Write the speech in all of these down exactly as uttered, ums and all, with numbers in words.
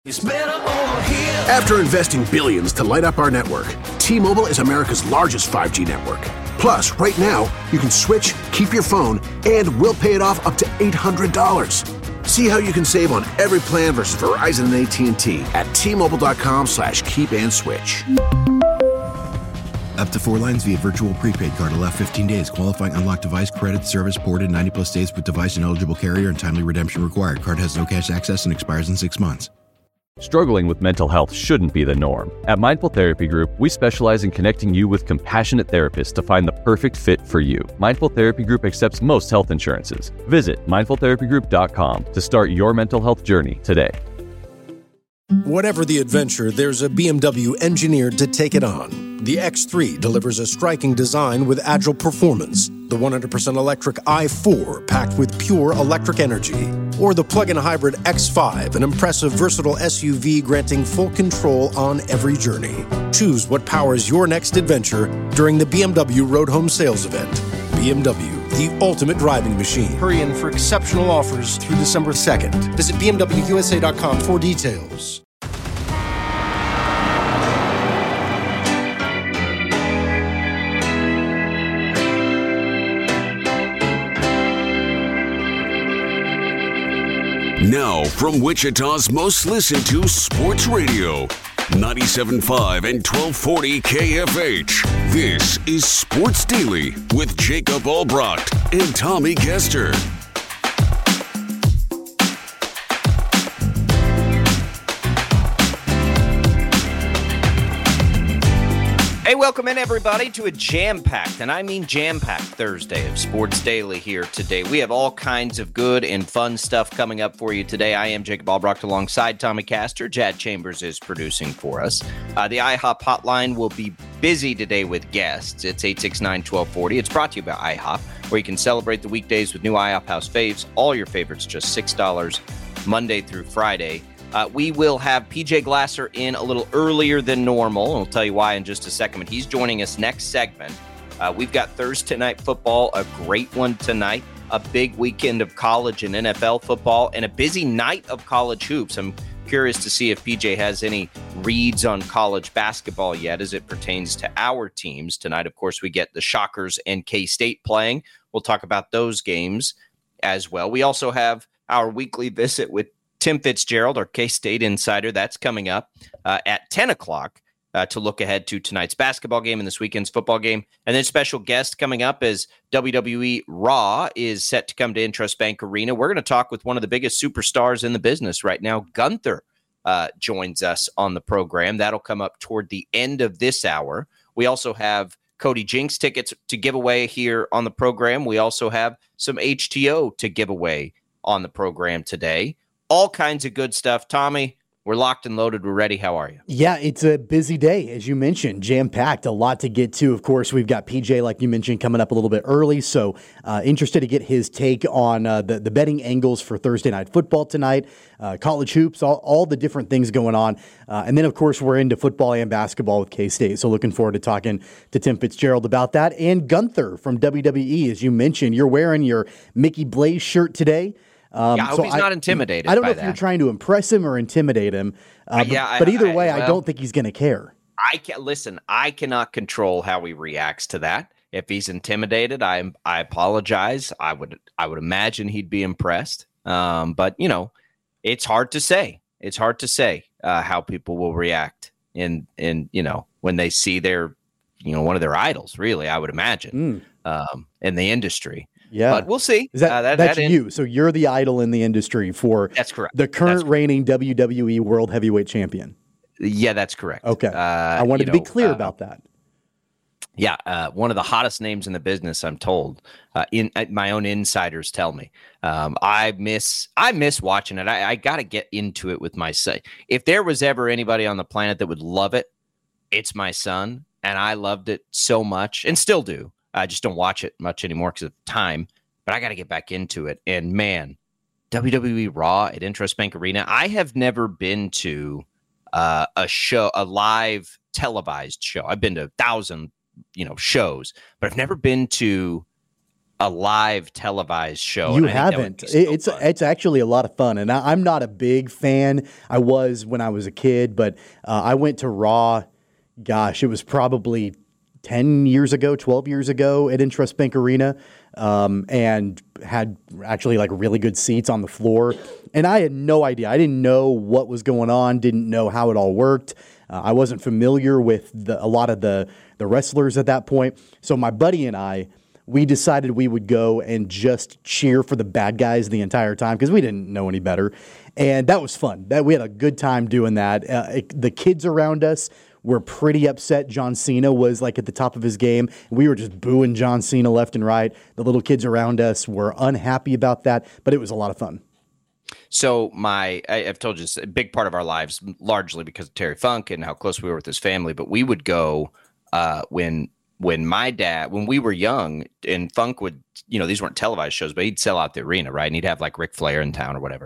It's better over here. After investing billions to light up our network, T-Mobile is America's largest five G network. Plus, right now, you can switch, keep your phone, and we'll pay it off up to eight hundred dollars. See how you can save on every plan versus Verizon and A T and T at T-Mobile.com slash keep and switch. Up to four lines via virtual prepaid card. Allow fifteen days. Qualifying unlocked device credit service ported ninety plus days with device and eligible carrier and timely redemption required. Card has no cash access and expires in six months. Struggling with mental health shouldn't be the norm. At Mindful Therapy Group, we specialize in connecting you with compassionate therapists to find the perfect fit for you. Mindful Therapy Group accepts most health insurances. Visit mindful therapy group dot com to start your mental health journey today. Whatever the adventure, there's a B M W engineered to take it on. The X three delivers a striking design with agile performance. The one hundred percent electric i four packed with pure electric energy. Or the plug-in hybrid X five, an impressive versatile S U V granting full control on every journey. Choose what powers your next adventure during the B M W Road Home Sales Event. B M W, the ultimate driving machine. Hurry in for exceptional offers through December second. Visit B M W U S A dot com for details. Now, from Wichita's most listened to sports radio, ninety-seven point five and twelve forty K F H. This is Sports Daily with Jacob Albrecht and Tommy Kester. Hey, welcome in, everybody, to a jam-packed, and I mean jam-packed Thursday of Sports Daily here today. We have all kinds of good and fun stuff coming up for you today. I am Jacob Albrecht alongside Tommy Castor. Jad Chambers is producing for us. Uh, the IHOP hotline will be busy today with guests. It's eight six nine, one two four zero. It's brought to you by IHOP, where you can celebrate the weekdays with new IHOP House faves. All your favorites, just six dollars Monday through Friday. Uh, we will have P J Glasser in a little earlier than normal, and we'll tell you why in just a second. But he's joining us next segment. Uh, we've got Thursday night football, a great one tonight, a big weekend of college and N F L football, and a busy night of college hoops. I'm curious to see if P J has any reads on college basketball yet as it pertains to our teams. Tonight, of course, we get the Shockers and K-State playing. We'll talk about those games as well. We also have our weekly visit with Tim Fitzgerald, our K-State insider. That's coming up uh, at ten o'clock uh, to look ahead to tonight's basketball game and this weekend's football game. And then special guest coming up as W W E Raw is set to come to Intrust Bank Arena. We're going to talk with one of the biggest superstars in the business right now. Gunther uh, joins us on the program. That'll come up toward the end of this hour. We also have Cody Jinks tickets to give away here on the program. We also have some H T O to give away on the program today. All kinds of good stuff. Tommy, we're locked and loaded. We're ready. How are you? Yeah, it's a busy day, as you mentioned, jam-packed, a lot to get to. Of course, we've got P J, like you mentioned, coming up a little bit early, so uh, interested to get his take on uh, the, the betting angles for Thursday night football tonight, uh, college hoops, all, all the different things going on. Uh, and then, of course, we're into football and basketball with K-State, so looking forward to talking to Tim Fitzgerald about that. And Gunther from W W E, as you mentioned, you're wearing your Mickey Blaze shirt today. Um, yeah, I hope so he's I, not intimidated I don't by know if that. you're trying to impress him or intimidate him, uh, uh, but, yeah, but I, either I, way, well, I don't think he's going to care. I can't listen. I cannot control how he reacts to that. If he's intimidated, I I apologize. I would I would imagine he'd be impressed. Um, but you know, it's hard to say. It's hard to say uh, how people will react in in you know when they see their you know one of their idols. Really, I would imagine mm. um, in the industry. Yeah, but we'll see. Is that, uh, that that's that you? So you're the idol in the industry for that's correct. The current that's correct. reigning W W E World Heavyweight Champion. Yeah, that's correct. Okay, uh, I wanted to know, be clear uh, about that. Yeah, uh, one of the hottest names in the business, I'm told. Uh, in uh, my own insiders tell me. Um, I miss I miss watching it. I, I got to get into it with my son. If there was ever anybody on the planet that would love it, it's my son, and I loved it so much, and still do. I just don't watch it much anymore because of time, but I got to get back into it. And man, W W E Raw at Intrust Bank Arena. I have never been to uh, a show, a live televised show. I've been to a thousand, you know, shows, but I've never been to a live televised show. You haven't. So it's fun. It's actually a lot of fun, and I, I'm not a big fan. I was when I was a kid, but uh, I went to Raw. Gosh, it was probably ten years ago, twelve years ago at Intrust Bank Arena, um, and had actually like really good seats on the floor. And I had no idea. I didn't know what was going on. Didn't know how it all worked. Uh, I wasn't familiar with the, a lot of the the wrestlers at that point. So my buddy and I, we decided we would go and just cheer for the bad guys the entire time because we didn't know any better. And that was fun. That we had a good time doing that. Uh, it, the kids around us were pretty upset. John Cena was like at the top of his game. We were just booing John Cena left and right. The little kids around us were unhappy about that, but it was a lot of fun. So my, I, I've told you, it's a big part of our lives, largely because of Terry Funk and how close we were with his family. But we would go uh, when when my dad, when we were young, and Funk would, you know, these weren't televised shows, but he'd sell out the arena, right? And he'd have like Ric Flair in town or whatever.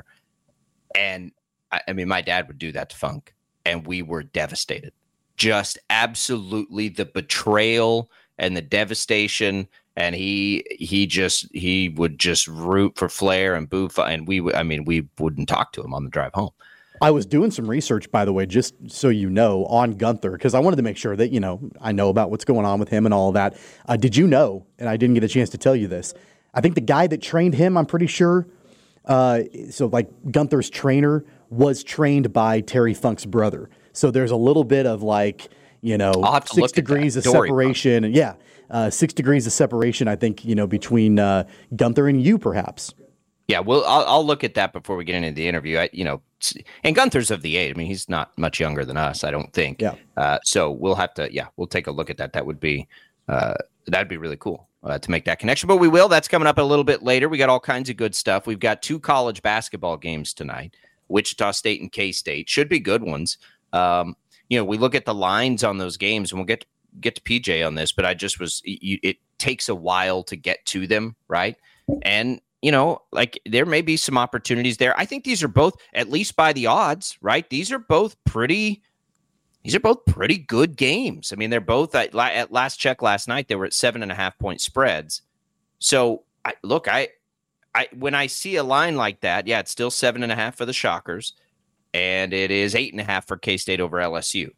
And I, I mean, my dad would do that to Funk, and we were devastated. Just absolutely the betrayal and the devastation. And he he just he would just root for Flair and boo, and we I mean we wouldn't talk to him on the drive home. I was doing some research, by the way, just so you know, on Gunther, because I wanted to make sure that, you know, I know about what's going on with him and all of that. Uh, did you know, and I didn't get a chance to tell you this, I think the guy that trained him, I'm pretty sure, uh, so like Gunther's trainer was trained by Terry Funk's brother. So there's a little bit of like, you know, six degrees of separation. And yeah, uh, six degrees of separation, I think, you know, between uh, Gunther and you, perhaps. Yeah, well, I'll, I'll look at that before we get into the interview. I, you know, and Gunther's of the age. I mean, he's not much younger than us, I don't think. Yeah. Uh, so we'll have to, yeah, we'll take a look at that. That would be, uh, that'd be really cool uh, to make that connection. But we will. That's coming up a little bit later. We got all kinds of good stuff. We've got two college basketball games tonight. Wichita State and K-State should be good ones. Um, you know, we look at the lines on those games, and we'll get get to P J on this. But I just was, it, it takes a while to get to them, right? And you know, like there may be some opportunities there. I think these are both, at least by the odds, right? These are both pretty, these are both pretty good games. I mean, they're both at, at last check last night, they were at seven and a half point spreads. So I, look, I, I, when I see a line like that, yeah, it's still seven and a half for the Shockers, and it is eight and a half for K-State over L S U.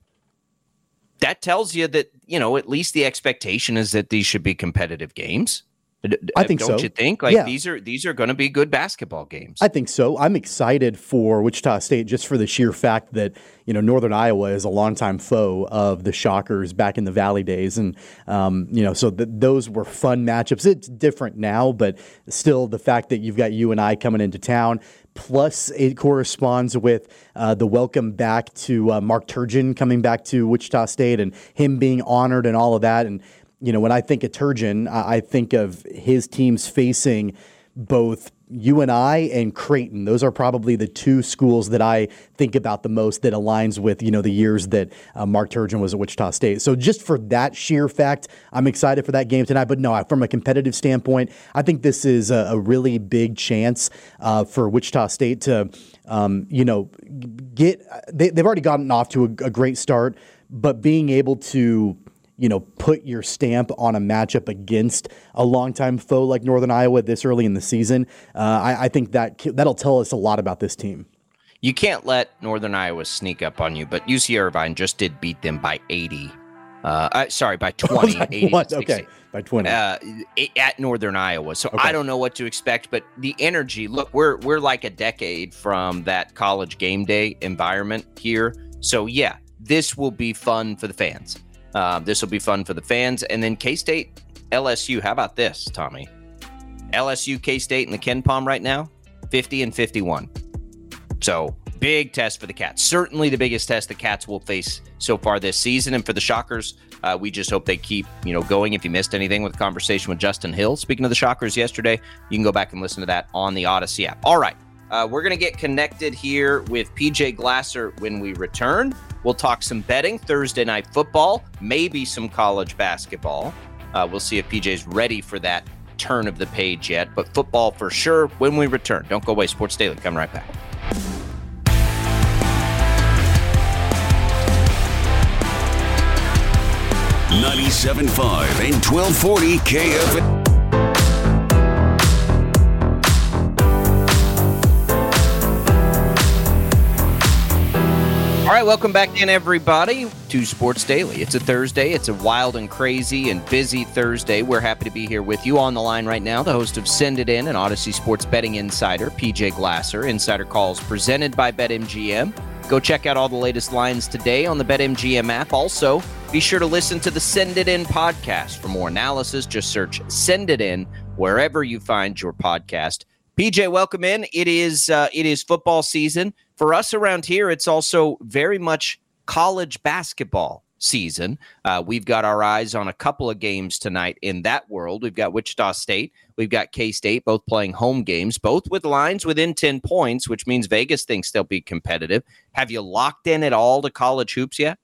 That tells you that, you know, at least the expectation is that these should be competitive games. I think Don't so. Don't you think? Like yeah. these are these are going to be good basketball games. I think so. I'm excited for Wichita State just for the sheer fact that, you know, Northern Iowa is a longtime foe of the Shockers back in the Valley days. And, um, you know, so th- those were fun matchups. It's different now, but still the fact that you've got U N I coming into town, plus it corresponds with uh, the welcome back to uh, Mark Turgeon coming back to Wichita State and him being honored and all of that. And, you know, when I think of Turgeon, I think of his teams facing both U N I and Creighton. Those are probably the two schools that I think about the most that aligns with, you know, the years that uh, Mark Turgeon was at Wichita State. So just for that sheer fact, I'm excited for that game tonight. But no, from a competitive standpoint, I think this is a, a really big chance uh, for Wichita State to, um, you know, get they, – they've already gotten off to a, a great start, but being able to – you know, put your stamp on a matchup against a longtime foe like Northern Iowa this early in the season, uh, I, I think that that'll tell us a lot about this team. You can't let Northern Iowa sneak up on you, but U C Irvine just did beat them by eighty. Uh, uh, sorry, by twenty. eighty what? Okay, by twenty. Uh, at Northern Iowa. So okay. I don't know what to expect, but the energy, look, we're we're like a decade from that college game day environment here. So, yeah, this will be fun for the fans. Uh, this will be fun for the fans. And then K-State, L S U. How about this, Tommy? L S U, K-State in the Ken Palm right now, fifty and fifty-one. So big test for the Cats. Certainly the biggest test the Cats will face so far this season. And for the Shockers, uh, we just hope they keep, you know, going. If you missed anything with the conversation with Justin Hill, speaking of the Shockers yesterday, you can go back and listen to that on the Odyssey app. All right. Uh, we're going to get connected here with P J Glasser when we return. We'll talk some betting, Thursday night football, maybe some college basketball. Uh, we'll see if P J's ready for that turn of the page yet, but football for sure when we return. Don't go away. Sports Daily coming right back. ninety-seven point five and twelve forty K F M. All right, welcome back in, everybody, to Sports Daily. It's a Thursday. It's a wild and crazy and busy Thursday. We're happy to be here with you. On the line right now, the host of Send It In, an Odyssey Sports Betting Insider, P J Glasser. Insider Calls presented by BetMGM. Go check out all the latest lines today on the BetMGM app. Also, be sure to listen to the Send It In podcast. For more analysis, just search Send It In wherever you find your podcast. P J, welcome in. It is uh, it is football season. For us around here, it's also very much college basketball season. Uh, we've got our eyes on a couple of games tonight in that world. We've got Wichita State. We've got K-State, both playing home games, both with lines within ten points, which means Vegas thinks they'll be competitive. Have you locked in at all to college hoops yet?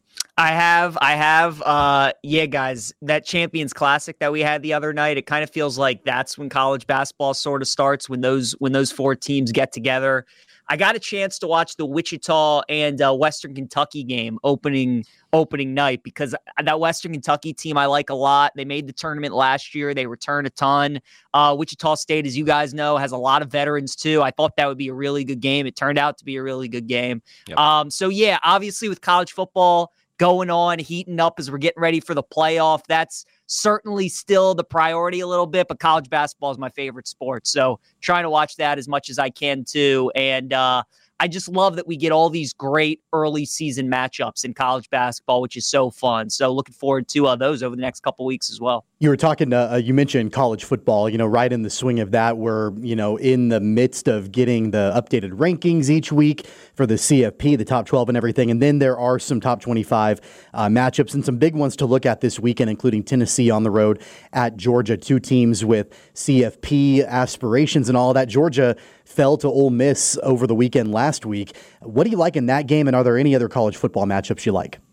I have, I have, uh, yeah, guys, that Champions Classic that we had the other night, it kind of feels like that's when college basketball sort of starts, when those, when those four teams get together. I got a chance to watch the Wichita and uh, Western Kentucky game opening, opening night, because that Western Kentucky team I like a lot. They made the tournament last year. They return a ton. Uh, Wichita State, as you guys know, has a lot of veterans too. I thought that would be a really good game. It turned out to be a really good game. Yep. Um, so yeah, obviously with college football going on, heating up as we're getting ready for the playoff, that's certainly still the priority a little bit, but college basketball is my favorite sport. So trying to watch that as much as I can too. And uh, I just love that we get all these great early season matchups in college basketball, which is so fun. So looking forward to uh, those over the next couple weeks as well. You were talking, uh, you mentioned college football, you know, right in the swing of that. We're, you know, in the midst of getting the updated rankings each week for the C F P, the top twelve and everything. And then there are some top twenty-five uh, matchups and some big ones to look at this weekend, including Tennessee on the road at Georgia, two teams with C F P aspirations and all of that. Georgia fell to Ole Miss over the weekend last week. What do you like in that game? And are there any other college football matchups you like?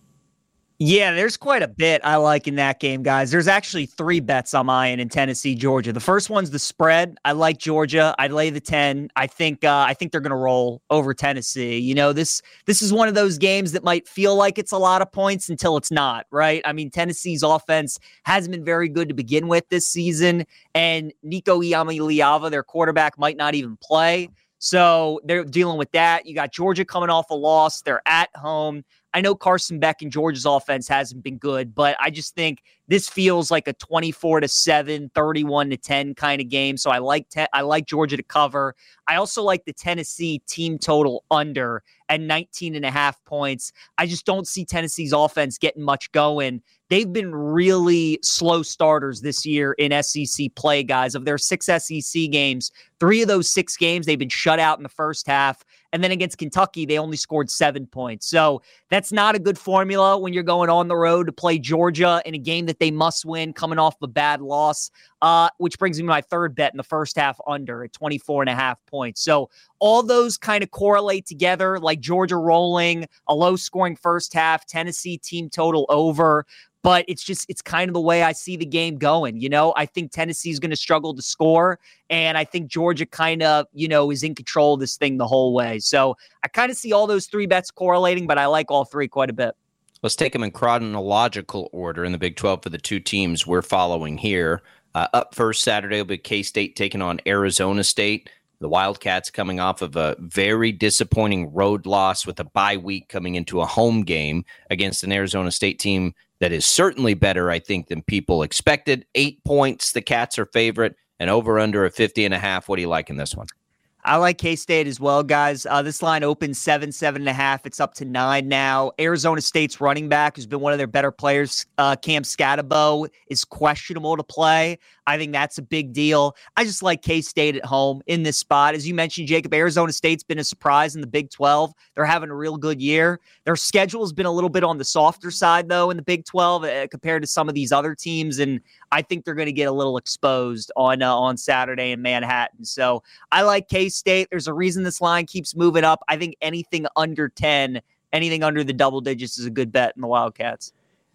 Yeah, there's quite a bit I like in that game, guys. There's actually three bets I'm eyeing in Tennessee, Georgia. The first one's the spread. I like Georgia. I'd lay the ten. I think uh, I think they're going to roll over Tennessee. You know, this this is one of those games that might feel like it's a lot of points until it's not, right? I mean, Tennessee's offense hasn't been very good to begin with this season, and Nico Iamaleava, their quarterback, might not even play. So they're dealing with that. You got Georgia coming off a loss. They're at home. I know Carson Beck and Georgia's offense hasn't been good, but I just think this feels like a twenty-four to seven, thirty-one to ten kind of game. So I like te- I like Georgia to cover. I also like the Tennessee team total under at nineteen and a half points. I just don't see Tennessee's offense getting much going. They've been really slow starters this year in S E C play, guys. Of their six S E C games, three of those six games, they've been shut out in the first half. And then against Kentucky, they only scored seven points. So that's not a good formula when you're going on the road to play Georgia in a game that they must win coming off a bad loss, uh, which brings me to my third bet in the first half under at twenty-four and a half points. So all those kind of correlate together, like Georgia rolling, a low-scoring first half, Tennessee team total over. But it's just, it's kind of the way I see the game going. You know, I think Tennessee's going to struggle to score. And I think Georgia kind of, you know, is in control of this thing the whole way. So I kind of see all those three bets correlating, but I like all three quite a bit. Let's take them in chronological order in the Big twelve for the two teams we're following here. Uh, up first Saturday will be K-State taking on Arizona State. The Wildcats coming off of a very disappointing road loss with a bye week coming into a home game against an Arizona State team that is certainly better, I think, than people expected. Eight points, the Cats are favorite, and over under a fifty and a half. What do you like in this one? I like K-State as well, guys. Uh, this line opens seven, seven and a half. It's up to nine now. Arizona State's running back, who's been one of their better players, uh, Cam Scatabo, is questionable to play. I think that's a big deal. I just like K-State at home in this spot. As you mentioned, Jacob, Arizona State's been a surprise in the Big twelve. They're having a real good year. Their schedule has been a little bit on the softer side, though, in the Big twelve uh, compared to some of these other teams, and I think they're going to get a little exposed on uh, on Saturday in Manhattan. So I like K-State. There's a reason this line keeps moving up. I think anything under ten, anything under the double digits is a good bet in the Wildcats.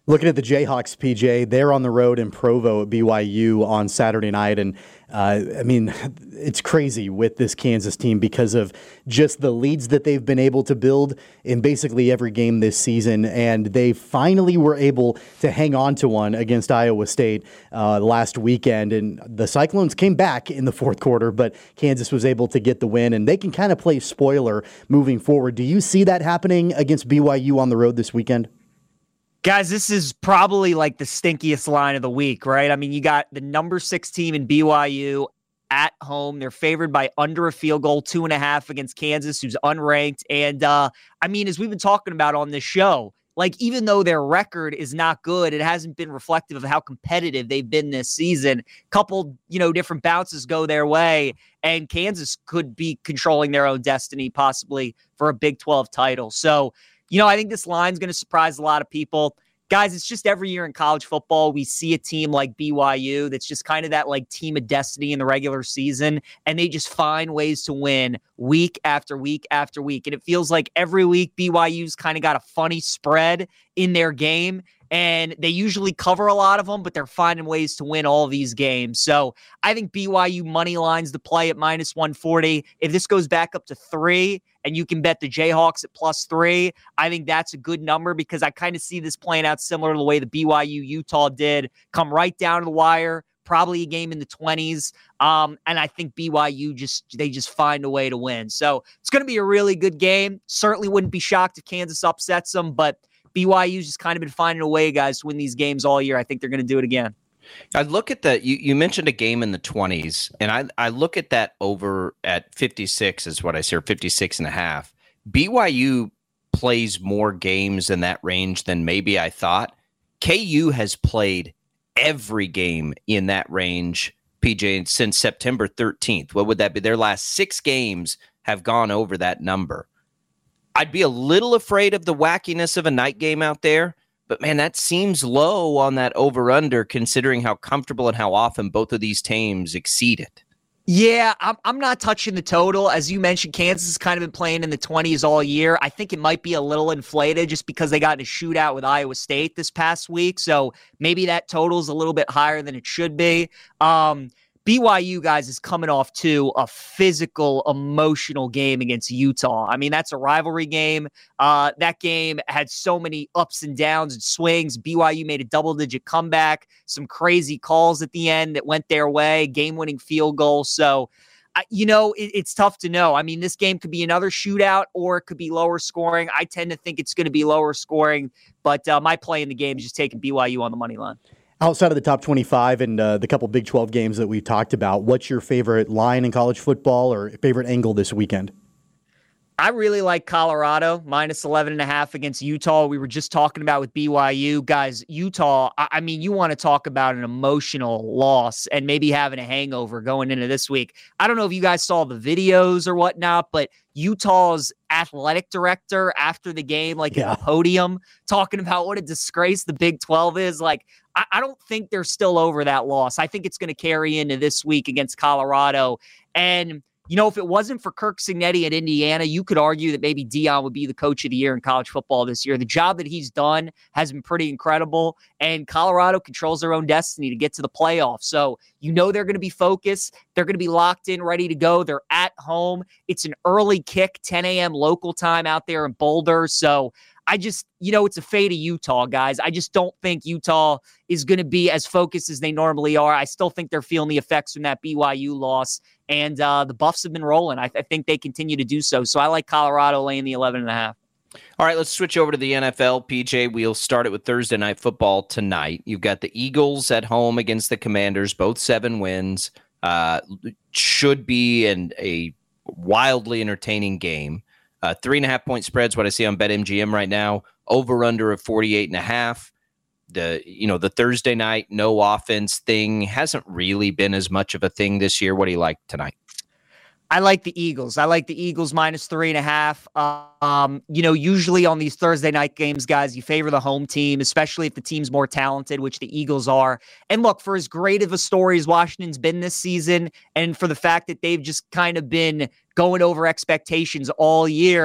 Looking at the Jayhawks, P J, they're on the road in Provo at B Y U on Saturday night. And, uh, I mean, it's crazy with this Kansas team because of just the leads that they've been able to build in basically every game this season. And they finally were able to hang on to one against Iowa State uh, last weekend. And the Cyclones came back in the fourth quarter, but Kansas was able to get the win. And they can kind of play spoiler moving forward. Do you see that happening against B Y U on the road this weekend? Guys, this is probably like the stinkiest line of the week, right? I mean, you got the number six team in B Y U at home. They're favored by under a field goal, two and a half against Kansas, who's unranked. And, uh, I mean, as we've been talking about on this show, like, even though their record is not good, it hasn't been reflective of how competitive they've been this season. Couple, you know, different bounces go their way, and Kansas could be controlling their own destiny, possibly for a Big twelve title. So, you know, I think this line's going to surprise a lot of people. Guys, it's just every year in college football, we see a team like B Y U that's just kind of that like team of destiny in the regular season, and they just find ways to win week after week after week. And it feels like every week B Y U's kind of got a funny spread in their game, and they usually cover a lot of them, but they're finding ways to win all these games. So I think B Y U money lines to play at minus one forty. If this goes back up to three and you can bet the Jayhawks at plus three, I think that's a good number because I kind of see this playing out similar to the way the B Y U-Utah did. Come right down to the wire, probably a game in the twenties. Um, and I think B Y U just, they just find a way to win. So it's going to be a really good game. Certainly wouldn't be shocked if Kansas upsets them, but B Y U's just kind of been finding a way, guys, to win these games all year. I think they're going to do it again. I look at that. You, you mentioned a game in the twenties, and I, I look at that over at fifty-six is what I see, or fifty-six and a half. B Y U plays more games in that range than maybe I thought. K U has played every game in that range, P J, since September thirteenth. What would that be? Their last six games have gone over that number. I'd be a little afraid of the wackiness of a night game out there, but man, that seems low on that over-under considering how comfortable and how often both of these teams exceed it. Yeah, I'm I'm not touching the total. As you mentioned, Kansas has kind of been playing in the twenties all year. I think it might be a little inflated just because they got in a shootout with Iowa State this past week. So maybe that total is a little bit higher than it should be. Um, B Y U, guys, is coming off to a physical, emotional game against Utah. I mean, that's a rivalry game. Uh, that game had so many ups and downs and swings. B Y U made a double-digit comeback, some crazy calls at the end that went their way, game-winning field goal. So, uh, you know, it, it's tough to know. I mean, this game could be another shootout or it could be lower scoring. I tend to think it's going to be lower scoring, but uh, my play in the game is just taking B Y U on the money line. Outside of the top twenty-five and uh, the couple Big twelve games that we've talked about, what's your favorite line in college football or favorite angle this weekend? I really like Colorado, minus eleven and a half against Utah. We were just talking about with B Y U. Guys, Utah, I mean, you want to talk about an emotional loss and maybe having a hangover going into this week. I don't know if you guys saw the videos or whatnot, but Utah's athletic director after the game, like yeah. at the podium, talking about what a disgrace the Big twelve is. Like, I, I don't think they're still over that loss. I think it's going to carry into this week against Colorado. And you know, if it wasn't for Kirk Cignetti at Indiana, you could argue that maybe Deion would be the coach of the year in college football this year. The job that he's done has been pretty incredible, and Colorado controls their own destiny to get to the playoffs. So you know they're going to be focused. They're going to be locked in, ready to go. They're at home. It's an early kick, ten a.m. local time out there in Boulder. So I just, you know, it's a fate of Utah, guys. I just don't think Utah is going to be as focused as they normally are. I still think they're feeling the effects from that B Y U loss, and uh, the Buffs have been rolling. I, I think they continue to do so. So I like Colorado laying the eleven and a half. All right, let's switch over to the N F L. P J, we'll start it with Thursday Night Football tonight. You've got the Eagles at home against the Commanders, both seven wins. Uh, should be an, a wildly entertaining game. Uh, three and a half point spreads, what I see on BetMGM right now. Over under of forty-eight and a half. The, you know, the Thursday night, no offense thing hasn't really been as much of a thing this year. What do you like tonight? I like the Eagles. I like the Eagles minus three and a half. Um, you know, usually on these Thursday night games, guys, you favor the home team, especially if the team's more talented, which the Eagles are. And look, for as great of a story as Washington's been this season, and for the fact that they've just kind of been going over expectations all year,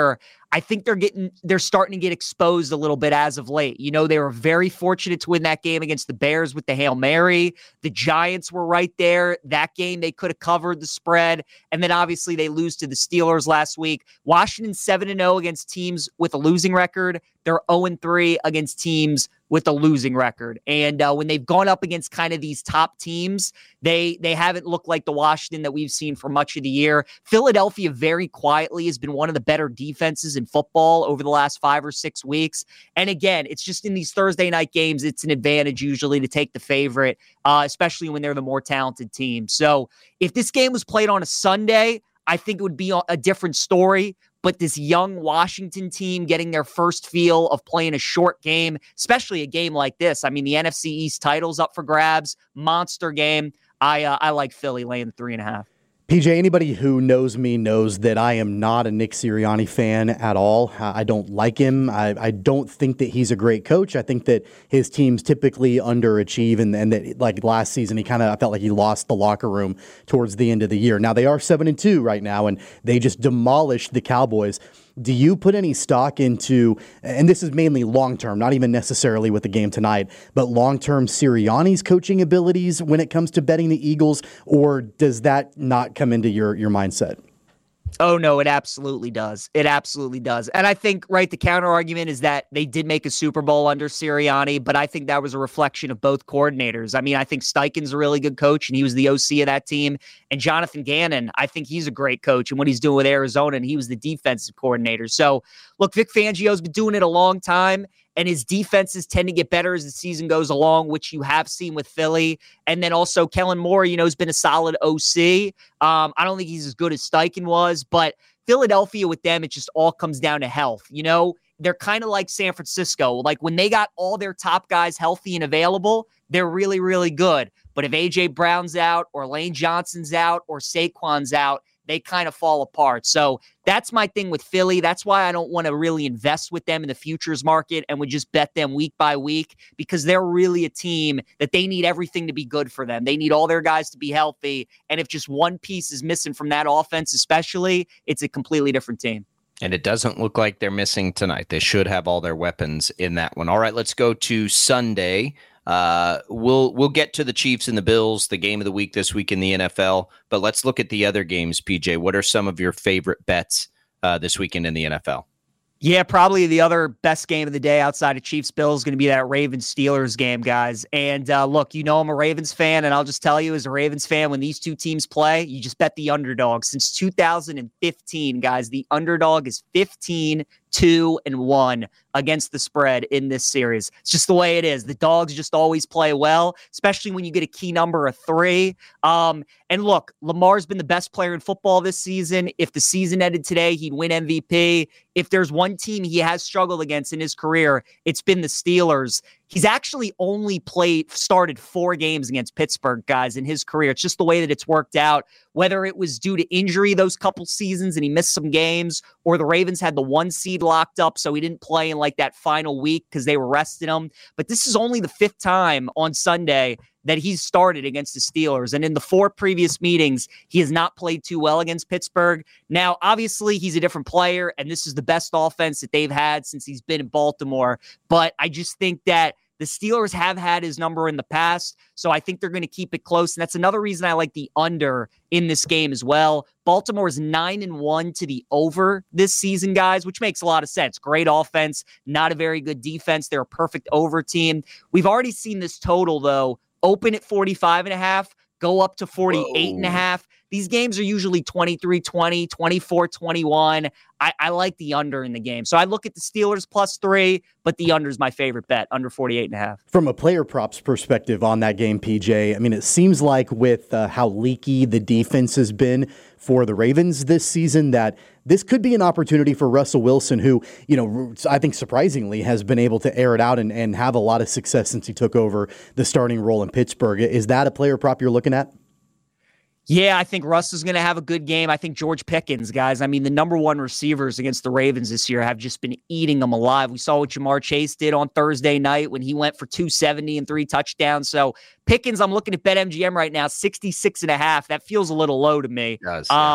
I think they're getting, they're starting to get exposed a little bit as of late. You know, they were very fortunate to win that game against the Bears with the Hail Mary. The Giants were right there. That game, they could have covered the spread. And then obviously they lose to the Steelers last week. Washington seven and oh against teams with a losing record. They're oh and three against teams with a losing record. And uh, when they've gone up against kind of these top teams, they they haven't looked like the Washington that we've seen for much of the year. Philadelphia very quietly has been one of the better defenses in football over the last five or six weeks. And again, it's just in these Thursday night games, it's an advantage usually to take the favorite, uh, especially when they're the more talented team. So if this game was played on a Sunday, I think it would be a different story. But this young Washington team getting their first feel of playing a short game, especially a game like this. I mean, the N F C East title's up for grabs, monster game. I uh, I like Philly laying the three and a half. P J, anybody who knows me knows that I am not a Nick Sirianni fan at all. I don't like him. I, I don't think that he's a great coach. I think that his teams typically underachieve, and, and that like last season, he kind of I felt like he lost the locker room towards the end of the year. Now they are seven and two right now, and they just demolished the Cowboys. Do you put any stock into, and this is mainly long-term, not even necessarily with the game tonight, but long-term Sirianni's coaching abilities when it comes to betting the Eagles, or does that not come into your, your mindset? Oh, no, it absolutely does. It absolutely does. And I think, right, the counter argument is that they did make a Super Bowl under Sirianni, but I think that was a reflection of both coordinators. I mean, I think Steichen's a really good coach, and he was the O C of that team. And Jonathan Gannon, I think he's a great coach, and what he's doing with Arizona, and he was the defensive coordinator. So, look, Vic Fangio's been doing it a long time, and his defenses tend to get better as the season goes along, which you have seen with Philly. And then also Kellen Moore, you know, has been a solid O C. Um, I don't think he's as good as Steichen was, but Philadelphia with them, it just all comes down to health. You know, they're kind of like San Francisco. Like when they got all their top guys healthy and available, they're really, really good. But if A J Brown's out or Lane Johnson's out or Saquon's out, they kind of fall apart. So that's my thing with Philly. That's why I don't want to really invest with them in the futures market and would just bet them week by week, because they're really a team that they need everything to be good for them. They need all their guys to be healthy. And if just one piece is missing from that offense, especially, it's a completely different team. And it doesn't look like they're missing tonight. They should have all their weapons in that one. All right, let's go to Sunday. Uh, we'll we'll get to the Chiefs and the Bills, the game of the week this week in the N F L. But let's look at the other games, P J. What are some of your favorite bets uh, this weekend in the N F L? Yeah, probably the other best game of the day outside of Chiefs-Bills is going to be that Ravens-Steelers game, guys. And uh, look, you know I'm a Ravens fan, and I'll just tell you as a Ravens fan, when these two teams play, you just bet the underdog. Since two thousand fifteen, guys, the underdog is fifteen, two, and one against the spread in this series. It's just the way it is. The dogs just always play well, especially when you get a key number of three. Um, and look, Lamar's been the best player in football this season. If the season ended today, he'd win M V P. If there's one team he has struggled against in his career, it's been the Steelers. He's actually only played, started four games against Pittsburgh, guys, in his career. It's just the way that it's worked out, whether it was due to injury those couple seasons and he missed some games, or the Ravens had the one seed locked up, so he didn't play in like that final week because they were resting him. But this is only the fifth time on Sunday that he's started against the Steelers. And in the four previous meetings, he has not played too well against Pittsburgh. Now, obviously, he's a different player, and this is the best offense that they've had since he's been in Baltimore. But I just think that the Steelers have had his number in the past, so I think they're going to keep it close. And that's another reason I like the under in this game as well. Baltimore is nine and one to the over this season, guys, which makes a lot of sense. Great offense, not a very good defense. They're a perfect over team. We've already seen this total, though, open at forty-five and a half, go up to forty-eight Whoa. and a half. These games are usually twenty-three twenty, twenty-four twenty-one. I, I like the under in the game. So I look at the Steelers plus three, but the under is my favorite bet, under forty-eight and a half. From a player props perspective on that game, P J, I mean, it seems like with uh, how leaky the defense has been for the Ravens this season, that this could be an opportunity for Russell Wilson, who, you know, I think surprisingly has been able to air it out and, and have a lot of success since he took over the starting role in Pittsburgh. Is that a player prop you're looking at? Yeah, I think Russ is going to have a good game. I think George Pickens, guys, I mean, the number one receivers against the Ravens this year have just been eating them alive. We saw what Jamar Chase did on Thursday night when he went for two seventy and three touchdowns. So Pickens, I'm looking at BetMGM right now, sixty-six and a half. That feels a little low to me. It does, yeah. Um,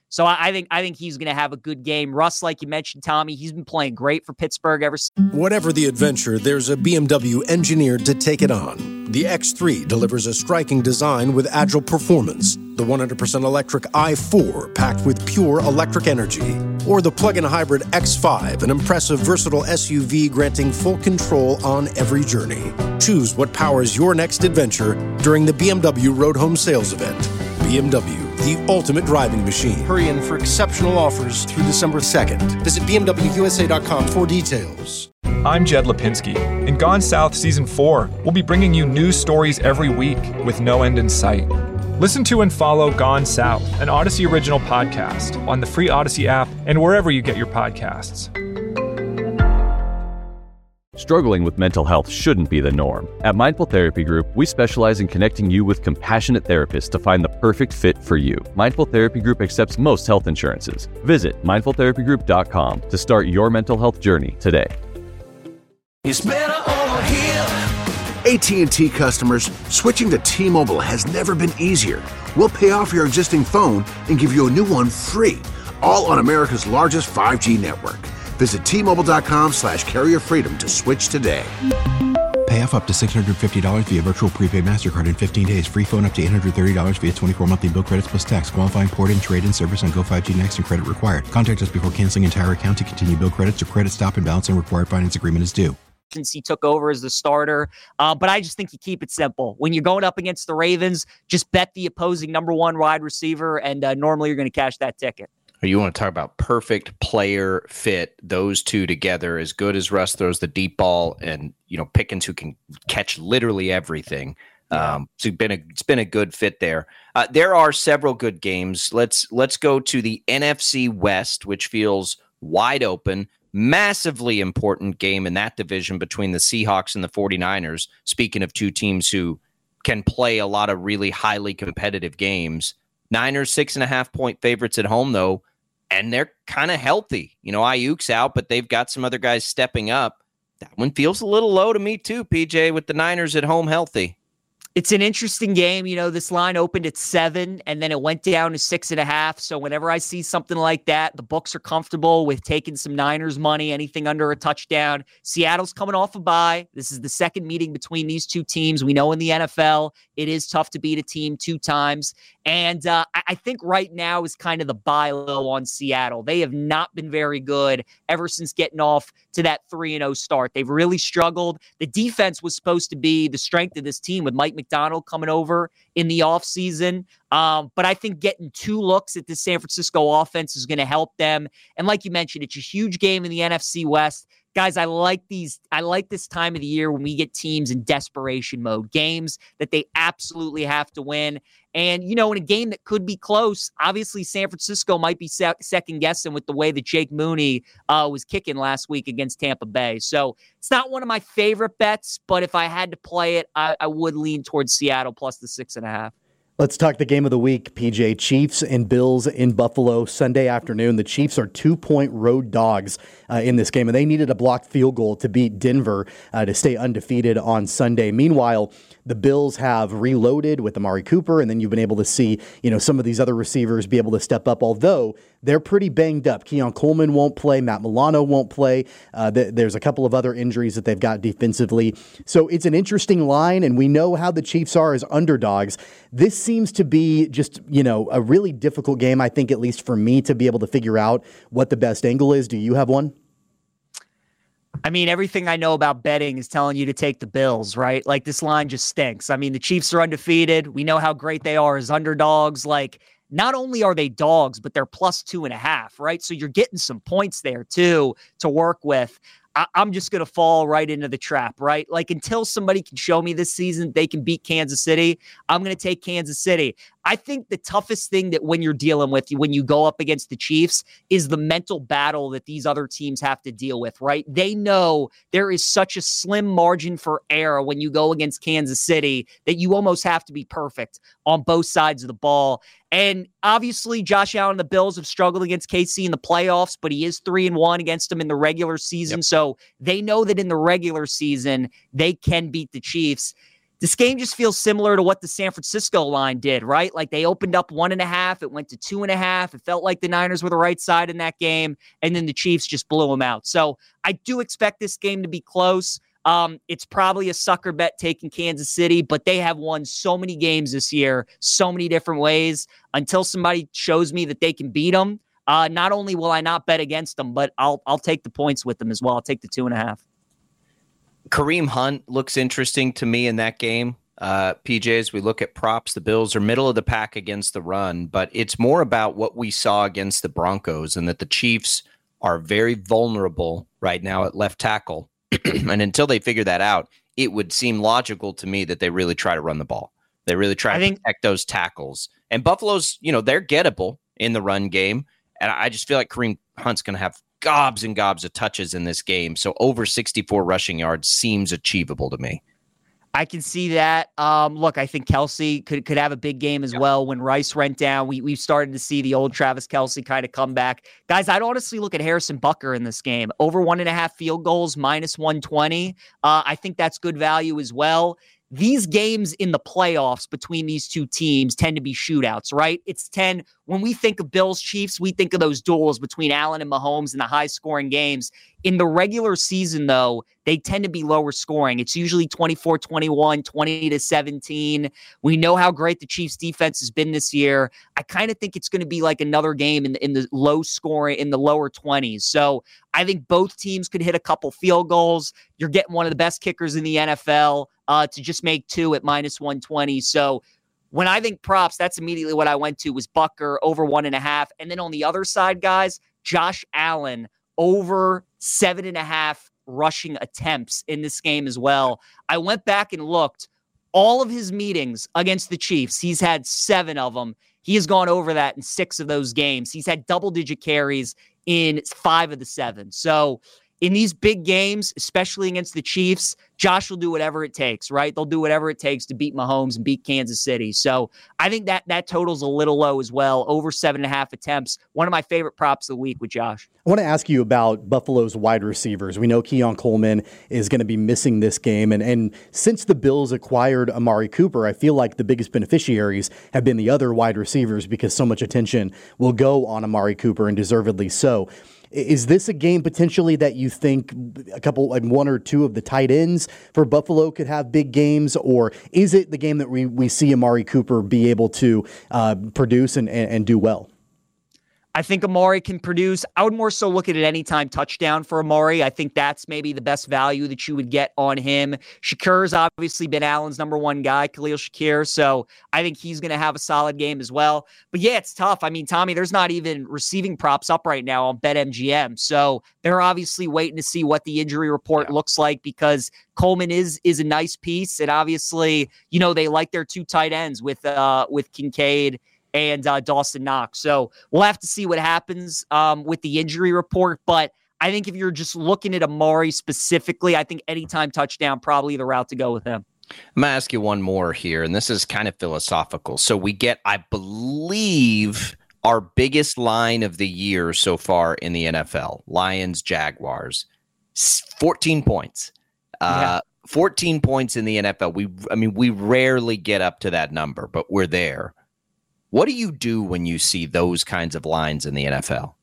So I, I think I think he's going to have a good game. Russ, like you mentioned, Tommy, he's been playing great for Pittsburgh ever since. Whatever the adventure, there's a B M W engineered to take it on. The X three delivers a striking design with agile performance. The one hundred percent electric i four packed with pure electric energy. Or the plug-in hybrid X five, an impressive versatile S U V granting full control on every journey. Choose what powers your next adventure during the B M W Road Home Sales Event. B M W, the ultimate driving machine. Hurry in for exceptional offers through December second. Visit B M W U S A dot com for details. I'm Jed Lipinski. In Gone South Season four, we'll be bringing you news stories every week with no end in sight. Listen to and follow Gone South, an Odyssey original podcast, on the free Odyssey app and wherever you get your podcasts. Struggling with mental health shouldn't be the norm. At Mindful Therapy Group, we specialize in connecting you with compassionate therapists to find the perfect fit for you. Mindful Therapy Group accepts most health insurances. Visit mindful therapy group dot com to start your mental health journey today. It's better over here. A T and T customers, switching to T-Mobile has never been easier. We'll pay off your existing phone and give you a new one free, all on America's largest five G network. Visit T Mobile dot com slash carrier freedom to switch today. Pay off up to six hundred fifty dollars via virtual prepaid MasterCard in fifteen days. Free phone up to eight hundred thirty dollars via twenty-four monthly bill credits plus tax. Qualifying port-in, trade-in service on Go five G Next and credit required. Contact us before canceling entire account to continue bill credits or credit stop and balance and required finance agreement is due. Since he took over as the starter. Uh, but I just think you keep it simple. When you're going up against the Ravens, just bet the opposing number one wide receiver, and uh, normally you're going to cash that ticket. You want to talk about perfect player fit, those two together, as good as Russ throws the deep ball and, you know, Pickens, who can catch literally everything. Um, so it's been a, it's been a good fit there. Uh, there are several good games. Let's, let's go to the N F C West, which feels wide open. Massively important game in that division between the Seahawks and the 49ers. Speaking of two teams who can play a lot of really highly competitive games. Niners, six and a half point favorites at home, though, and they're kind of healthy. You know, Ayuk's out, but they've got some other guys stepping up. That one feels a little low to me too, P J, with the Niners at home healthy. It's an interesting game. You know, this line opened at seven and then it went down to six and a half. So whenever I see something like that, the books are comfortable with taking some Niners money, anything under a touchdown. Seattle's coming off a bye. This is the second meeting between these two teams. We know in the N F L, it is tough to beat a team two times. And uh, I think right now is kind of the buy low on Seattle. They have not been very good ever since getting off to that three and oh start. They've really struggled. The defense was supposed to be the strength of this team with Mike McDonald coming over in the offseason. Um, but I think getting two looks at the San Francisco offense is going to help them. And like you mentioned, it's a huge game in the N F C West. Guys, I like these. I like this time of the year when we get teams in desperation mode, games that they absolutely have to win. And, you know, in a game that could be close, obviously San Francisco might be sec- second guessing with the way that Jake Mooney uh, was kicking last week against Tampa Bay. So it's not one of my favorite bets, but if I had to play it, I, I would lean towards Seattle plus the six and a half. Let's talk the game of the week, P J. Chiefs and Bills in Buffalo Sunday afternoon. The Chiefs are two-point road dogs uh, in this game, and they needed a blocked field goal to beat Denver uh, to stay undefeated on Sunday. Meanwhile, the Bills have reloaded with Amari Cooper, and then you've been able to see, you know, some of these other receivers be able to step up, although they're pretty banged up. Keon Coleman won't play. Matt Milano won't play. Uh, th- there's a couple of other injuries that they've got defensively. So it's an interesting line, and we know how the Chiefs are as underdogs. This seems to be just, you know, a really difficult game, I think, at least for me, to be able to figure out what the best angle is. Do you have one? I mean, everything I know about betting is telling you to take the Bills, right? Like, this line just stinks. I mean, the Chiefs are undefeated. We know how great they are as underdogs. Like, not only are they dogs, but they're plus two and a half, right? So you're getting some points there, too, to work with. I- I'm just going to fall right into the trap, right? Like, until somebody can show me this season they can beat Kansas City, I'm going to take Kansas City. I think the toughest thing that when you're dealing with, when you go up against the Chiefs, is the mental battle that these other teams have to deal with, right? They know there is such a slim margin for error when you go against Kansas City that you almost have to be perfect on both sides of the ball. And obviously, Josh Allen and the Bills have struggled against K C in the playoffs, but he is three and one against them in the regular season. Yep. So they know that in the regular season, they can beat the Chiefs. this game just feels similar to what the San Francisco line did, right? Like they opened up one and a half. It went to two and a half. It felt like the Niners were the right side in that game. And then the Chiefs just blew them out. So I do expect this game to be close. Um, it's probably a sucker bet taking Kansas City, but they have won so many games this year, so many different ways. Until somebody shows me that they can beat them, uh, not only will I not bet against them, but I'll I'll take the points with them as well. I'll take the two and a half. Kareem Hunt looks interesting to me in that game. Uh, P J, as we look at props, the Bills are middle of the pack against the run, but it's more about what we saw against the Broncos and that the Chiefs are very vulnerable right now at left tackle. And until they figure that out, it would seem logical to me that they really try to run the ball. They really try I to think- protect those tackles. And Buffalo's, you know, they're gettable in the run game. And I just feel like Kareem Hunt's going to have gobs and gobs of touches in this game. So over sixty-four rushing yards seems achievable to me. I can see that. Um, look, I think Kelsey could could have a big game as yeah. well. When Rice went down, we we've started to see the old Travis Kelsey kind of come back. Guys, I'd honestly look at Harrison Butker in this game. Over one and a half field goals, minus one twenty. Uh, I think that's good value as well. These games in the playoffs between these two teams tend to be shootouts, right? It's ten. When we think of Bills Chiefs, we think of those duels between Allen and Mahomes and the high scoring games. In the regular season, though, they tend to be lower scoring. It's usually twenty-four twenty-one, twenty to seventeen. We know how great the Chiefs defense has been this year. I kind of think it's going to be like another game in the, in the low scoring, in the lower twenties. So I think both teams could hit a couple field goals. You're getting one of the best kickers in the N F L uh, to just make two at minus one twenty. So when I think props, that's immediately what I went to was Butker over one and a half. And then on the other side, guys, Josh Allen over seven and a half rushing attempts in this game as well. I went back and looked all of his meetings against the Chiefs. He's had seven of them. He has gone over that in six of those games. He's had double digit carries in five of the seven. So in these big games, especially against the Chiefs, Josh will do whatever it takes, right? They'll do whatever it takes to beat Mahomes and beat Kansas City. So I think that that total's a little low as well, over seven and a half attempts. One of my favorite props of the week with Josh. I want to ask you about Buffalo's wide receivers. We know Keon Coleman is going to be missing this game. And, and since the Bills acquired Amari Cooper, I feel like the biggest beneficiaries have been the other wide receivers because so much attention will go on Amari Cooper, and deservedly so. Is this a game potentially that you think a couple, like one or two of the tight ends for Buffalo could have big games, or is it the game that we, we see Amari Cooper be able to uh, produce and, and, and do well? I think Amari can produce. I would more so look at an anytime touchdown for Amari. I think that's maybe the best value that you would get on him. Shakir's obviously been Allen's number one guy, Khalil Shakir. So I think he's going to have a solid game as well. But yeah, it's tough. I mean, Tommy, there's not even receiving props up right now on BetMGM. So they're obviously waiting to see what the injury report yeah. looks like, because Coleman is is a nice piece. And obviously, you know, they like their two tight ends with uh, with Kincaid and uh, Dawson Knox. So we'll have to see what happens um, with the injury report. But I think if you're just looking at Amari specifically, I think anytime touchdown, probably the route to go with him. I'm going to ask you one more here, and this is kind of philosophical. So we get, I believe, our biggest line of the year so far in the N F L, Lions, Jaguars, fourteen points. Uh, yeah. fourteen points in the N F L. We, I mean, we rarely get up to that number, but we're there. What do you do when you see those kinds of lines in the N F L?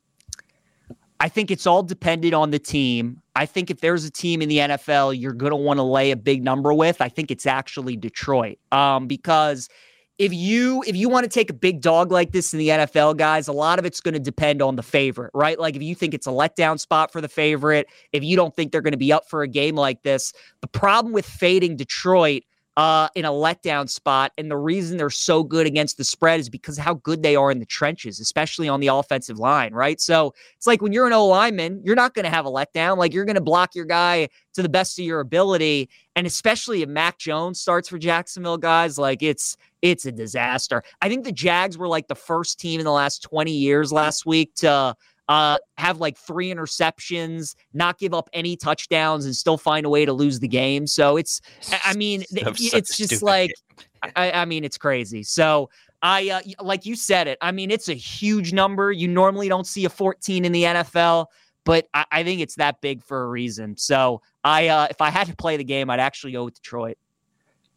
I think it's all dependent on the team. I think if there's a team in the N F L you're going to want to lay a big number with, I think it's actually Detroit. Um, because if you if you want to take a big dog like this in the N F L, guys, a lot of it's going to depend on the favorite, right? Like if you think it's a letdown spot for the favorite, if you don't think they're going to be up for a game like this, the problem with fading Detroit Uh, in a letdown spot, and the reason they're so good against the spread is because of how good they are in the trenches, especially on the offensive line, right? So it's like when you're an O-lineman, you're not going to have a letdown. Like you're going to block your guy to the best of your ability, and especially if Mac Jones starts for Jacksonville, guys, like it's it's a disaster. I think the Jags were like the first team in the last twenty years last week to Uh, have like three interceptions, not give up any touchdowns, and still find a way to lose the game. So it's, I mean, it's just like, I, I mean, it's crazy. So I, uh, like you said it, I mean, it's a huge number. You normally don't see a fourteen in the N F L, but I, I think it's that big for a reason. So I, uh, if I had to play the game, I'd actually go with Detroit.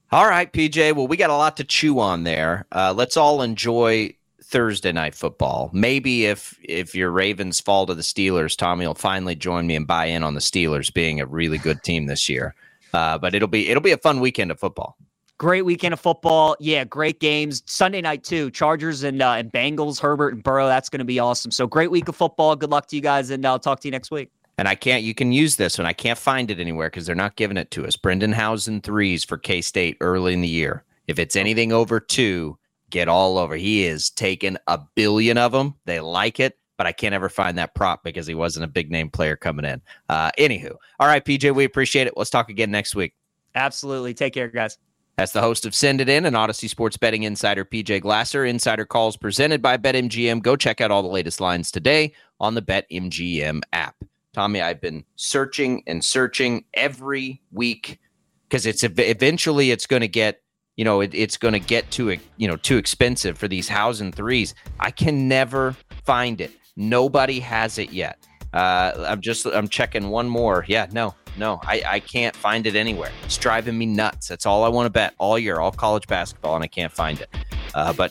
All right, P J. Well, we got a lot to chew on there. Uh, let's all enjoy Thursday night football. Maybe if if your Ravens fall to the Steelers, Tommy will finally join me and buy in on the Steelers being a really good team this year. Uh, but it'll be it'll be a fun weekend of football. Great weekend of football. Yeah, great games. Sunday night, too. Chargers and, uh, and Bengals, Herbert and Burrow. That's going to be awesome. So great week of football. Good luck to you guys, and I'll talk to you next week. And I can't, you can use this one. I can't find it anywhere because they're not giving it to us. Brendan Housen threes for K-State early in the year. If it's anything over two, get all over. He is taking a billion of them. They like it, but I can't ever find that prop because he wasn't a big name player coming in. Uh, anywho. All right, P J, we appreciate it. Let's talk again next week. Absolutely. Take care, guys. That's the host of Send It In and Odyssey Sports Betting Insider P J Glasser. Insider calls presented by BetMGM. Go check out all the latest lines today on the BetMGM app. Tommy, I've been searching and searching every week because it's eventually it's going to get, you know, it, it's going to get too, you know, too expensive for these Housen threes. I can never find it. Nobody has it yet. Uh, I'm just I'm checking one more. Yeah, no. No, I, I can't find it anywhere. It's driving me nuts. That's all I want to bet all year, all college basketball, and I can't find it. Uh, but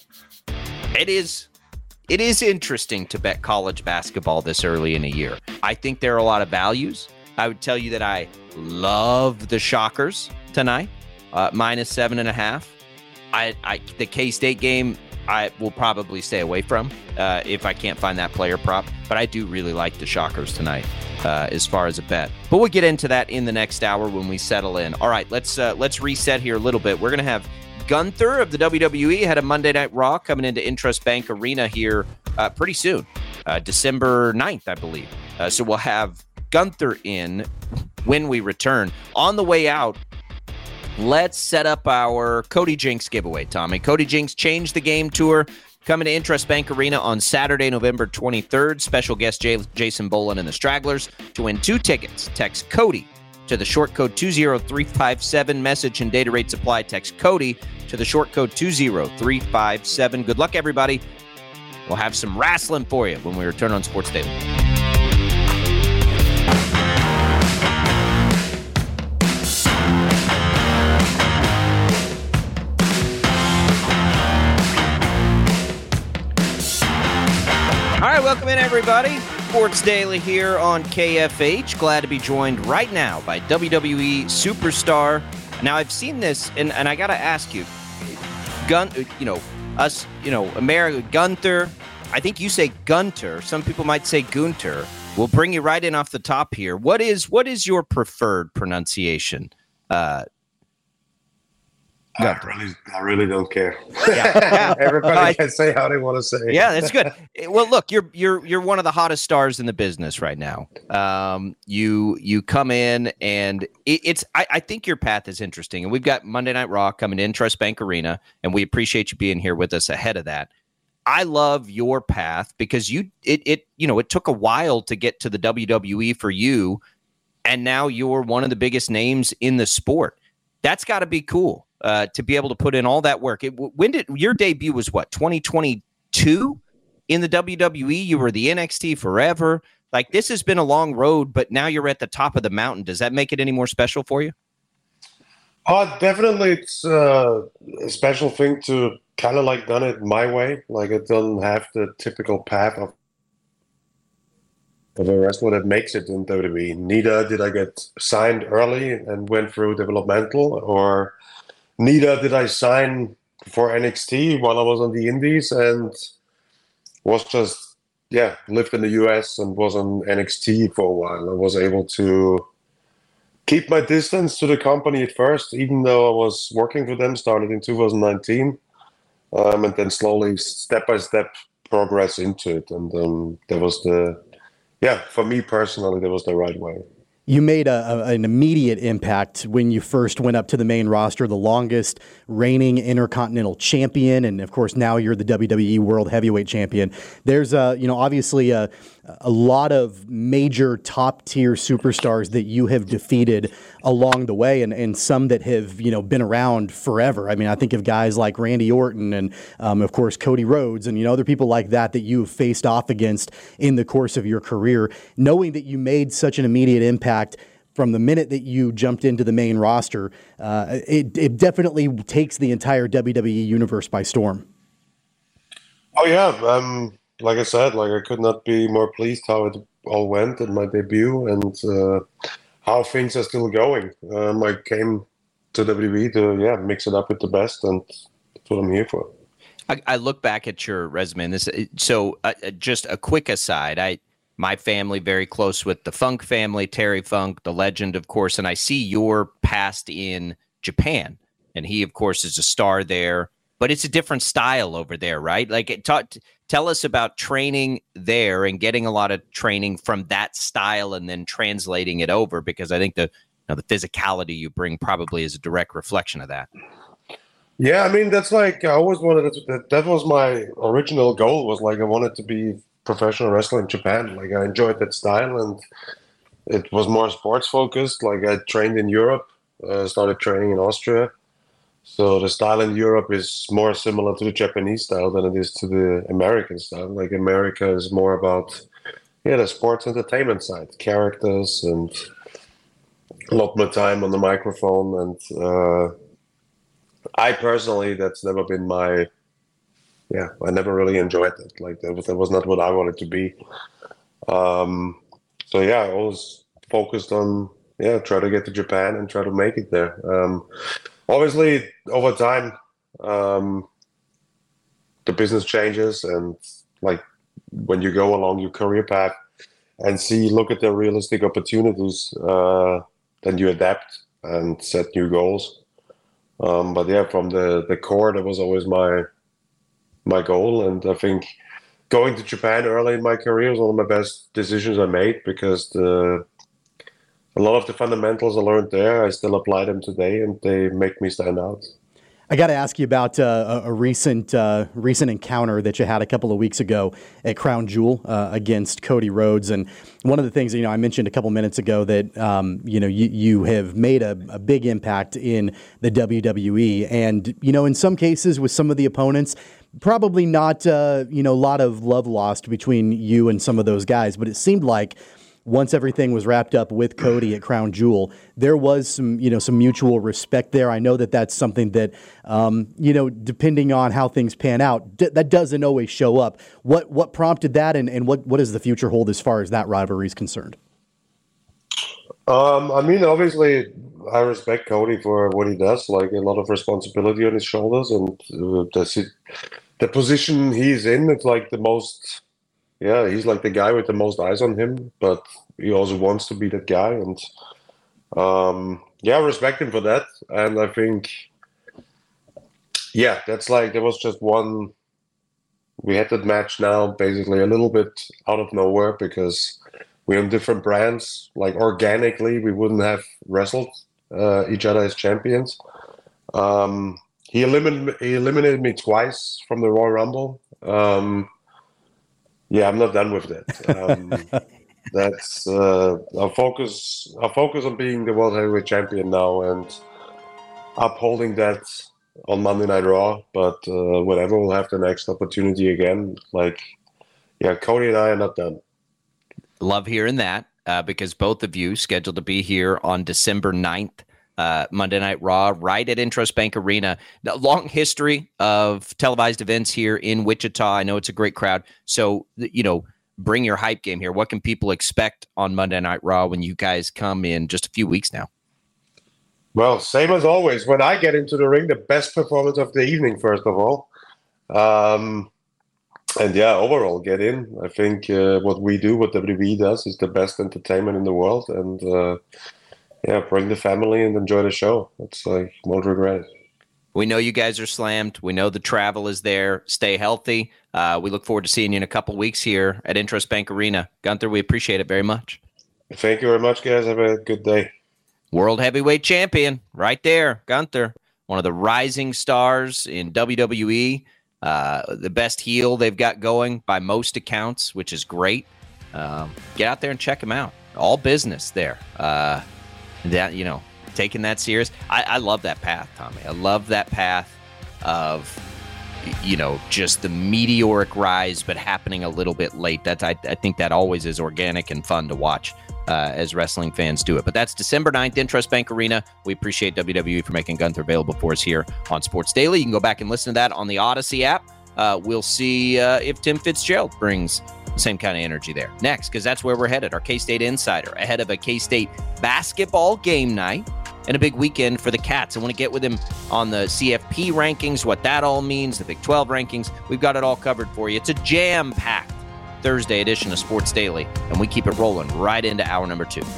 it is it is interesting to bet college basketball this early in a year. I think there are a lot of values. I would tell you that I love the Shockers tonight, uh, minus seven and a half. I, I the K-State game I will probably stay away from uh, if I can't find that player prop. But I do really like the Shockers tonight. Uh, as far as a bet. But we'll get into that in the next hour when we settle in. All right, let's uh, let's reset here a little bit. We're going to have Gunther of the W W E had a Monday Night Raw coming into Intrust Bank Arena here uh, pretty soon, uh, December ninth, I believe. Uh, so we'll have Gunther in when we return. On the way out, let's set up our Cody Jinks giveaway, Tommy. Cody Jinks Change the Game Tour. Coming to Intrust Bank Arena on Saturday, November twenty-third. Special guest Jay, Jason Boland and the Stragglers. To win two tickets, text Cody to the short code two zero three five seven. Message and data rates apply. Text Cody to the short code two zero three five seven. Good luck, everybody. We'll have some wrestling for you when we return on Sports Daily. All right, welcome in, everybody. Sports Daily here on K F H. Glad to be joined right now by W W E superstar. Now, I've seen this, and, and I got to ask you, Gun, you know, us, you know, America, Gunther. I think you say Gunter. Some people might say Gunter. We'll bring you right in off the top here. What is what is your preferred pronunciation? Uh, I really, I really don't care. Yeah. Everybody uh, can say how they want to say. Yeah, that's good. Well, look, you're you're you're one of the hottest stars in the business right now. Um, you you come in and it, it's. I, I think your path is interesting, and we've got Monday Night Raw coming in Trust Bank Arena, and we appreciate you being here with us ahead of that. I love your path because you it it you know it took a while to get to the W W E for you, and now you're one of the biggest names in the sport. That's got to be cool. Uh, to be able to put in all that work. It, when did your debut was what, twenty twenty-two in the W W E? You were the N X T forever. Like, this has been a long road, but now you're at the top of the mountain. Does that make it any more special for you? Oh, definitely. It's uh, a special thing to kind of like done it my way. Like, it doesn't have the typical path of of a wrestler that makes it in W W E. Neither did I get signed early and went through developmental, or neither did I sign for N X T while I was on the Indies and was just, yeah, lived in the U S and was on N X T for a while. I was able to keep my distance to the company at first, even though I was working for them, started in two thousand nineteen, um, and then slowly, step by step, progress into it. And um, that was the, yeah, for me personally, that was the right way. You made a, a, an immediate impact when you first went up to the main roster, the longest reigning Intercontinental Champion, and of course now you're the W W E World Heavyweight Champion. There's, uh, you know, obviously a, a lot of major top-tier superstars that you have defeated along the way, and, and some that have, you know, been around forever. I mean, I think of guys like Randy Orton and, um, of course, Cody Rhodes, and, you know, other people like that that you have faced off against in the course of your career. Knowing that you made such an immediate impact, from the minute that you jumped into the main roster, uh, it, it definitely takes the entire W W E universe by storm. Oh yeah, um, like I said, like I could not be more pleased how it all went in my debut and uh, how things are still going. Um, I came to W W E to yeah mix it up with the best, and that's what I'm here for. I, I look back at your resume, and this so uh, just a quick aside. I my family very close with the Funk family, Terry Funk, the legend, of course, and I see your past in Japan, and he, of course, is a star there. But it's a different style over there, right? Like, it taught, tell us about training there and getting a lot of training from that style and then translating it over, because I think the you know, the physicality you bring probably is a direct reflection of that. Yeah, I mean, that's like, I always wanted to, that, that was my original goal, was like, I wanted to be professional wrestler in Japan. Like, I enjoyed that style, and it was more sports focused. Like, I trained in Europe, uh, started training in Austria. So the style in Europe is more similar to the Japanese style than it is to the American style. Like, America is more about, yeah, the sports entertainment side, characters, and a lot more time on the microphone. And uh, I personally, that's never been my, yeah, I never really enjoyed it. Like, that was, that was not what I wanted to be. Um, so yeah, I always focused on, yeah, try to get to Japan and try to make it there. Um, Obviously, over time, um, the business changes, and like when you go along your career path and see, look at the realistic opportunities, uh, then you adapt and set new goals. Um, but yeah, from the, the core, that was always my my goal, and I think going to Japan early in my career was one of my best decisions I made, because the a lot of the fundamentals I learned there, I still apply them today, and they make me stand out. I got to ask you about uh, a, a recent uh, recent encounter that you had a couple of weeks ago at Crown Jewel uh, against Cody Rhodes. And one of the things, you know, I mentioned a couple minutes ago that, um, you know, you, you have made a, a big impact in the W W E. And, you know, in some cases with some of the opponents, probably not, uh, you know, a lot of love lost between you and some of those guys. But it seemed like once everything was wrapped up with Cody at Crown Jewel, there was some, you know, some mutual respect there. I know that that's something that, um, you know, depending on how things pan out, d- that doesn't always show up. What what prompted that, and, and what, what does the future hold as far as that rivalry is concerned? Um, I mean, obviously, I respect Cody for what he does. Like, a lot of responsibility on his shoulders, and uh, the the position he's in, it's like the most. Yeah, he's like the guy with the most eyes on him, but he also wants to be that guy. And um, yeah, I respect him for that. And I think, yeah, that's like, there was just one, we had that match now basically a little bit out of nowhere, because we're on different brands. Like, organically, we wouldn't have wrestled uh, each other as champions. Um, he, eliminated, he eliminated me twice from the Royal Rumble. Um, Yeah, I'm not done with that. Um, that's uh, our focus. Our focus on being the World Heavyweight Champion now, and upholding that on Monday Night Raw. But uh, whatever, we'll have the next opportunity again. Like, yeah, Cody and I are not done. Love hearing that, uh, because both of you scheduled to be here on December ninth. Uh, Monday Night Raw, right at Intrust Bank Arena. A long history of televised events here in Wichita. I know it's a great crowd. So, you know, bring your hype game here. What can people expect on Monday Night Raw when you guys come in just a few weeks now? Well, same as always. When I get into the ring, the best performance of the evening, first of all. Um, and yeah, overall, get in. I think uh, what we do, what W W E does, is the best entertainment in the world. And uh, yeah, bring the family and enjoy the show. It's like, won't regret it. We know you guys are slammed. We know the travel is there. Stay healthy. Uh, we look forward to seeing you in a couple weeks here at Intrust Bank Arena. Gunther, we appreciate it very much. Thank you very much, guys. Have a good day. World Heavyweight Champion, right there, Gunther. One of the rising stars in W W E. Uh, the best heel they've got going by most accounts, which is great. Um, get out there and check him out. All business there. Uh, That, you know, taking that serious. I, I love that path, Tommy. I love that path of, you know, just the meteoric rise, but happening a little bit late. That's I, I think that always is organic and fun to watch. uh, as wrestling fans do it. But that's December ninth, Intrust Bank Arena. We appreciate W W E for making Gunther available for us here on Sports Daily. You can go back and listen to that on the Odyssey app. Uh, we'll see uh, if Tim Fitzgerald brings the same kind of energy there. Next, because that's where we're headed, our K-State Insider, ahead of a K-State basketball game night and a big weekend for the Cats. I want to get with him on the C F P rankings, what that all means, the Big twelve rankings. We've got it all covered for you. It's a jam-packed Thursday edition of Sports Daily, and we keep it rolling right into hour number two.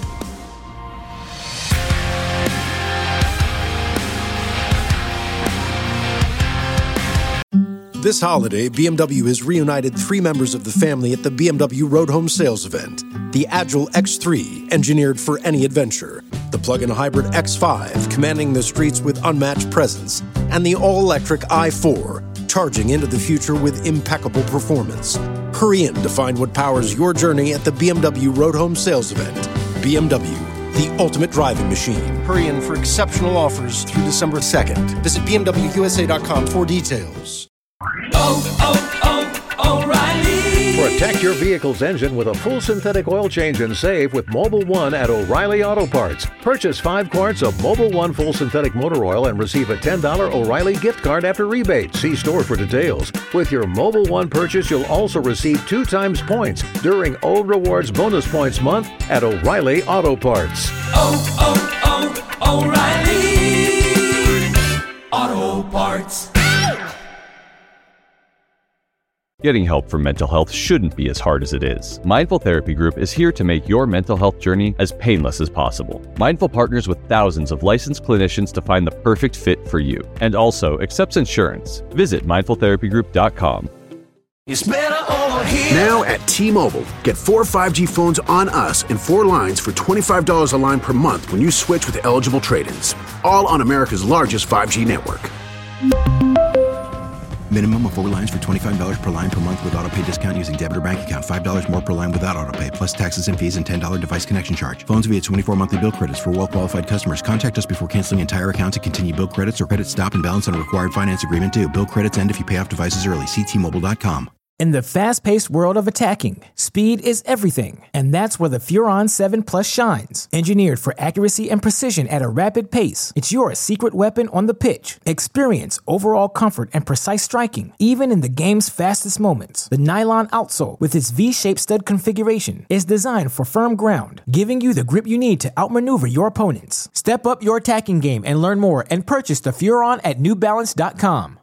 This holiday, B M W has reunited three members of the family at the B M W Road Home Sales event. The Agile X three, engineered for any adventure. The plug-in hybrid X five, commanding the streets with unmatched presence. And the all-electric i four, charging into the future with impeccable performance. Hurry in to find what powers your journey at the B M W Road Home Sales event. B M W, the ultimate driving machine. Hurry in for exceptional offers through December second. Visit B M W U S A dot com for details. Oh, oh, oh, O'Reilly. Protect your vehicle's engine with a full synthetic oil change and save with Mobil one at O'Reilly Auto Parts. Purchase five quarts of Mobil one full synthetic motor oil and receive a ten dollars O'Reilly gift card after rebate. See store for details. With your Mobil one purchase, you'll also receive two times points during O Rewards Bonus Points Month at O'Reilly Auto Parts. Oh, oh, oh, O'Reilly Auto Parts. Getting help for mental health shouldn't be as hard as it is. Mindful Therapy Group is here to make your mental health journey as painless as possible. Mindful partners with thousands of licensed clinicians to find the perfect fit for you, and also accepts insurance. Visit mindful therapy group dot com. It's better over here. Now at T-Mobile, get four five G phones on us and four lines for twenty-five dollars a line per month when you switch with eligible trade-ins. All on America's largest five G network. Minimum of four lines for twenty-five dollars per line per month with autopay discount using debit or bank account. five dollars more per line without autopay, plus taxes and fees and ten dollars device connection charge. Phones via twenty-four monthly bill credits for well-qualified customers. Contact us before canceling entire account to continue bill credits or credit stop and balance on a required finance agreement due. Bill credits end if you pay off devices early. See T Mobile dot com. In the fast-paced world of attacking, speed is everything, and that's where the Furon seven Plus shines. Engineered for accuracy and precision at a rapid pace, it's your secret weapon on the pitch. Experience overall comfort and precise striking, even in the game's fastest moments. The nylon outsole, with its V-shaped stud configuration, is designed for firm ground, giving you the grip you need to outmaneuver your opponents. Step up your attacking game and learn more and purchase the Furon at new balance dot com.